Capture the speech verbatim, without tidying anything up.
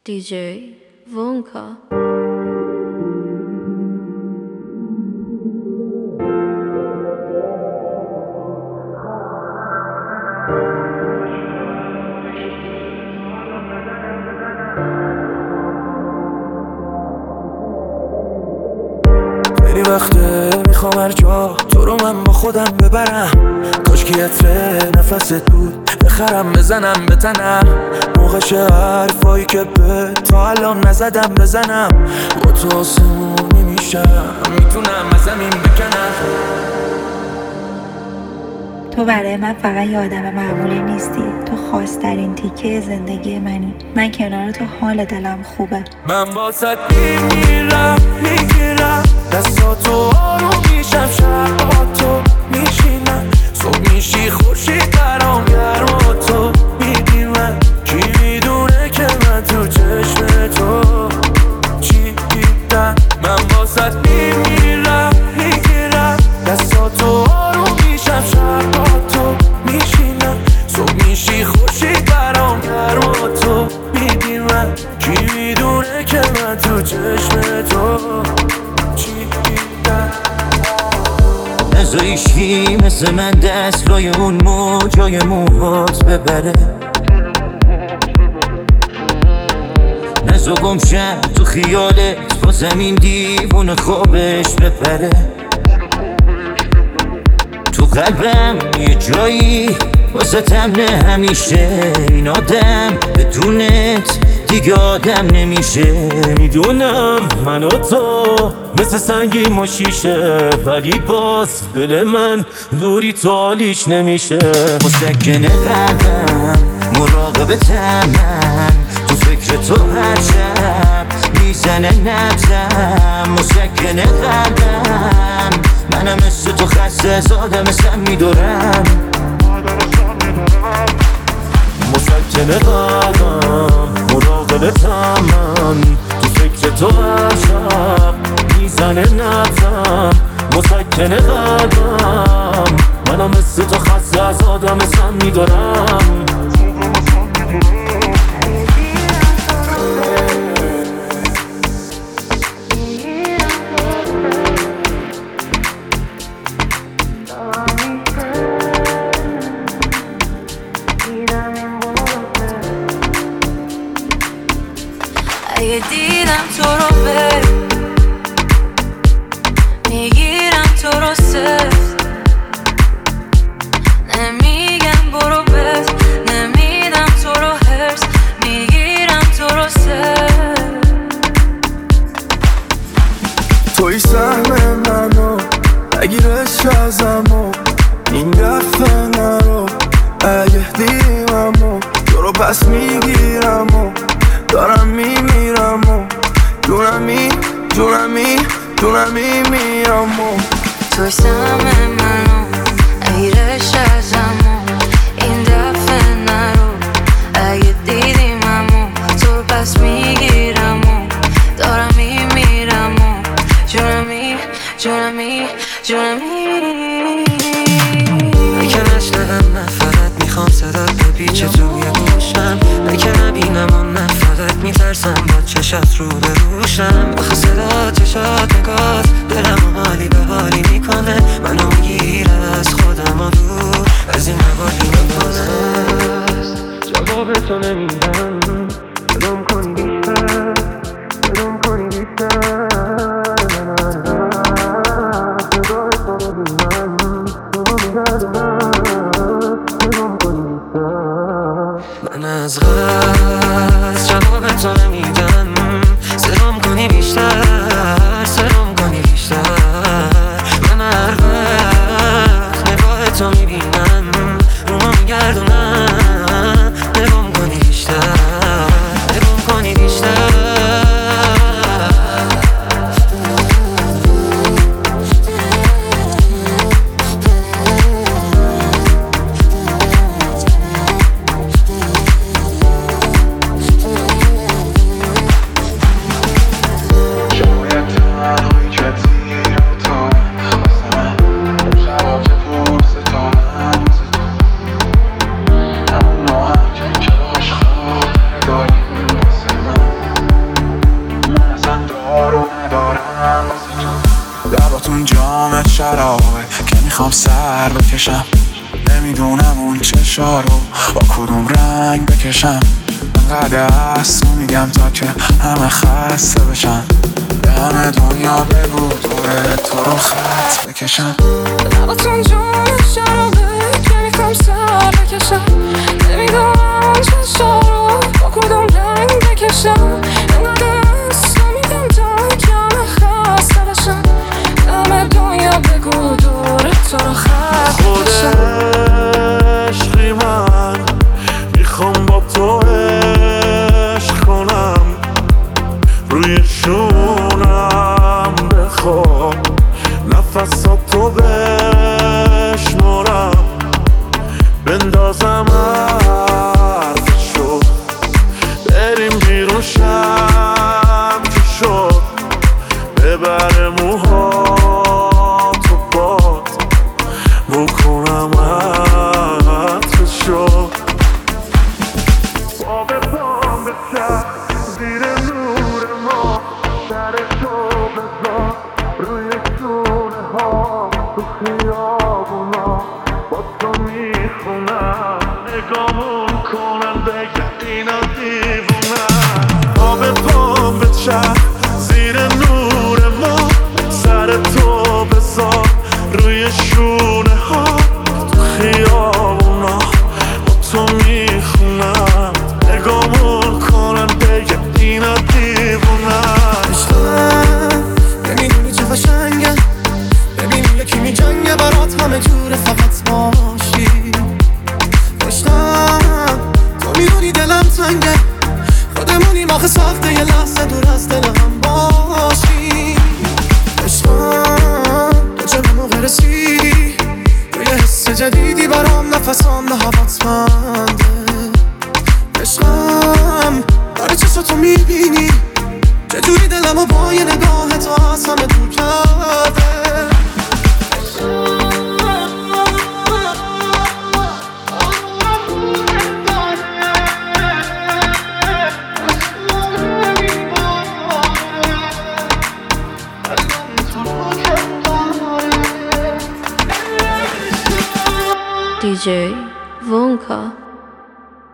دی جی وونکا. خیلی وقته میخوام هر جا تو رو من با خودم ببرم، کاش که عطر نفست بود بخرم بزنم به تنم، موقعش حرفایی که به تا الان نزدم بزنم، با تو آسمونی میشم میتونم از زمین بکنم. تو برای من فقط یه آدم معمولی نیستی، تو خاص‌ترین تیکه زندگی منی. من کنار تو حال دلم خوبه. من واسه میمیرم میگیرم دستاتو آروم میشم، شب با تو میشینم، صبح میشی خورشید برام گرم تو میدی من، کی میدونه که من تو چشم تو چی دیدم. من واسه میمیرم میگیرم دستاتو آروم میشم، شب با تو میشینم، صبح میشی خورشید برام گرم تو میدی من، کی میدونه که من تو چشم تو چی دیدم. نزایشی مثل من دست لای اون موجای موهات ببره، نزا گمشم تو خیالت با زمین دیوون خوابش بپره. تو قلبم یه جایی واسه تمنه همیشه، این آدم بدونت دیگه آدم نمیشه. میدونم من و تو مثل سنگی ما شیشه، ولی باز دل من دوری تو حالیش نمیشه. مسکن قلبم مراقبتم، من تو فکر تو هر شب میزنه نبزم. مسکن قلبم منم مثل تو خسته از آدم سم میدارم. مسکن قلبم مراقبتم، من تو فکر تو هر شب میزنه نبزم. مسکن قلبم منم مثل تو خسته از آدم سم میدارم. اگه دیدم تو رو به میگیرم تو رو سفت، نمیگم برو بس، نمیدم تو رو هرس، میگیرم تو رو سفت. توی سهم منو بگیرش ازمو، این دفعه نرو، اگه دیدیممو تو رو پس میگیرم و دارم میمیرم و جونمی جونمی جونمی میرم و توی سهم منو ایرش ازمو، این دفعه نرو، اگه دیدیممو تو رو پس میگیرم و دارم میمیرم و جونمی جونمی جونمی. اگه نشنهم من فقط میخوام صدات بپیچه توی گوشم، اگه نبینم و من فقط میترسم با چشات رو بروشم. آخه صدا چشات نگات دلم و حالی به حالی میکنه، منو میگیره از خودم و دور از این موالی میکنه. جواب تو نمیدم، بدم کنی بیشتر، بدم کنی بیشتر. صدای تو رو بینم تو میگردم، بدم کنی بیشتر. من از غز جواب تو نمیدم، صدام کنی بیشتر. میخوام سر بکشم، نمیدونم اون چشا رو با کدوم رنگ بکشم. انقدر از تو میگم تا که همه خسته بشن، به همه دنیا بگو دوره تو رو خط بکشم. لباتون جون شرابه که میخوام سر بکشم، نمیدونم اون چشا رو با کدوم رنگ بکشم. انقدر از تو میگم تا که همه خسته بشن، به همه دنیا بگو دوره تو رو خط بکشم. عشقی من میخوام با تو عشق کنم، روی شونم بخواب نفساتو بشمارم، بندازم حرفشو بریم بیرون شم که شد، ببره موهاتو باد بکنم عطرشو. با به پام بچه زیر نور ما، سرشو بذار روی شونه ها، تو خیابونا با تو میخونم، نگامون کنن بگه اینا دیوونن. با به پام بچه زیر نور ما، سرتو بذار روی شونه ها، تو خیابونا با تو میخونم، نگامون کنن بگه اینا دیوونن. عشقم نمیدونی چه قشنگه، ببینی یکی میجنگه برات همه جوره فقط باشی. داشتم تو میدونی دلم تنگه، خودمونیم آخه سخته یه لحظه دور از دل هم باشی. عشقم تو چه به موقع رسیدی، تو یه حس جدیدی برام نفسام به هوات بنده. عشقم داره چشاتو میبینی، چجوری دلمو با یه نگاه تو از همه دور کرده. دی جی Vonka.